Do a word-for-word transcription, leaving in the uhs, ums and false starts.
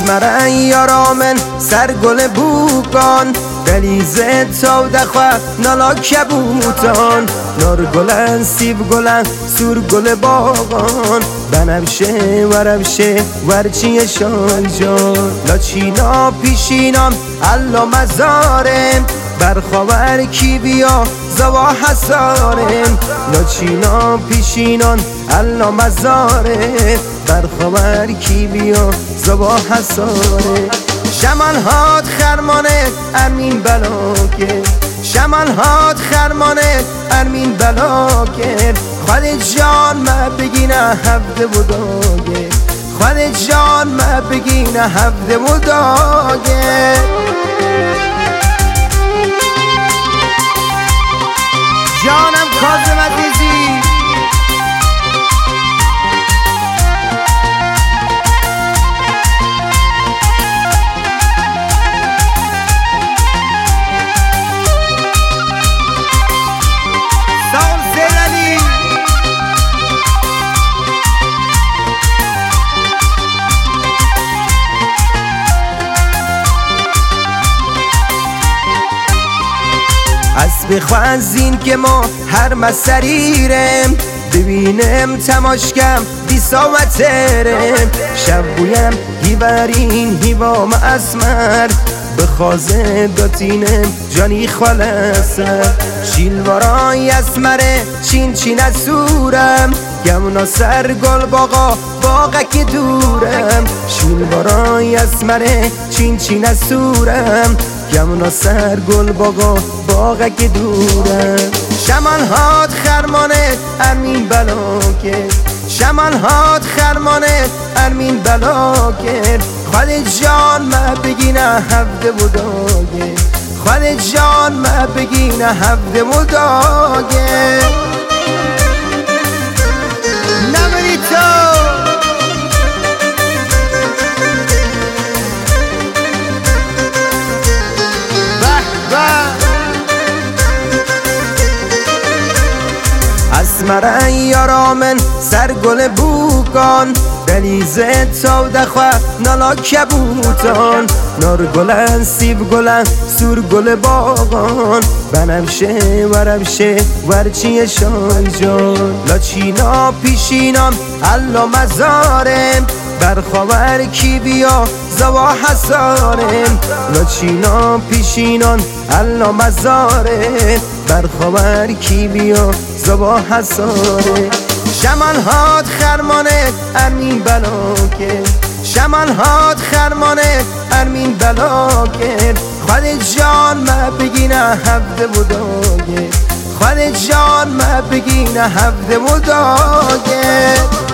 اسمرن یارامن سرگل بوکان دلیزه تا دخواه نالا کبوتان نارگلن سیب گلن سور گل باغان بنفشه ورفشه ورچی شایجان لاچینا پیشینام الا مزارم برخاور کی بیا زوا حسارم لاچینا پیشینان الا مزاره برخاور کی بیا زوا حساره شمال هات خرمانه ارمین بلاکه شمال هات خرمانه ارمین بلاکه خود جان ما بگینه هفته بوداگه خود جان ما بگینه هفته بوداگه جانم کاظم عزیزی اسب خوازین که ما هر مسریرم ببینم تماشکم بیساوترم شب بویم هیورین هیوام اسمر بخوازه داتینم جانی خالصه شیلوارای اسمره چین چین از سورم گمنا سر گل باقا باقا که دورم شیلوارای اسمره چین چین از سورم گمنا سر گل باقا باقا که دورم شمال هات خرمانه ارمین بلاکه شمال هات خرمانه ارمین بلاکه خود جان ما بگینه هفته بوداگه خود جان ما بگینه هفته بوداگه نمری تو اسمرن یارامن سرگل بوکان دلیزه تا دخواه نالا کبوتان نارگلن سیب گلن سور گل باغان بنفشه ورفشه ورچی شایجان لاچینا پیشینام الا مزارم برخاور کی بیا زوا حسارم لاچینا پیشینان الا مزاره برخاور کی بیا زوا حساره شمال هات خرمانه ارمین بلاکه شمال هات خرمانه ارمین بلاکه خود جان ما بگینه هفته بوداگه خود جان ما بگینه هفته بوداگه